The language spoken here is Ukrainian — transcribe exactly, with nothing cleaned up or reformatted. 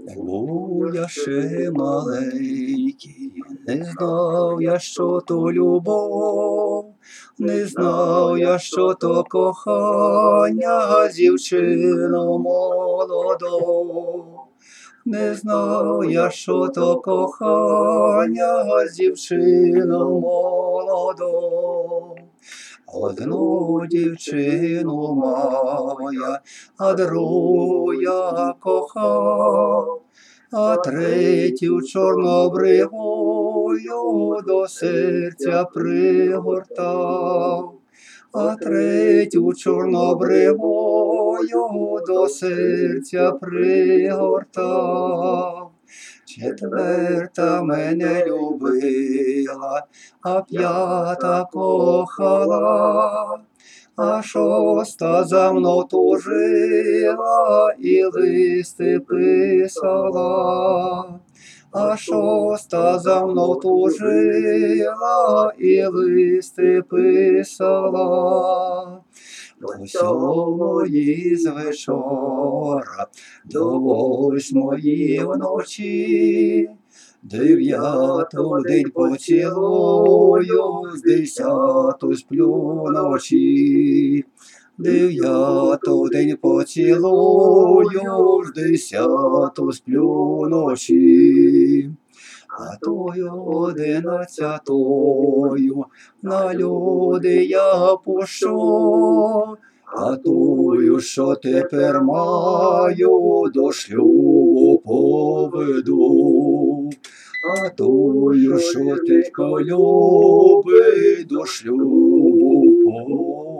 Як був я ще маленький, не знав я, що то любов, не знав я, що то кохання з дівчиною молодою. Не знав я, що то кохання з дівчиною молодою. Одну дівчину мав я, а другу я кохав, а третю чорнобривою до серця пригортав, а третю чорнобривою до серця пригортав. Четверта мене любила, а п'ята кохала, а шоста за мною тужила і листи писала. А шоста за мною тужила і листи писала. До сьомої з вечора, до восьмої вночі, дев'яту день поцілую, з десяту сплю ночі. Дев'яту день поцілую, з десяту сплю ночі. А тою одинадцятою на люди я пущу, а тую, що тепер маю, до шлюбу поведу. А тую, що тільки любить, до шлюбу поведу.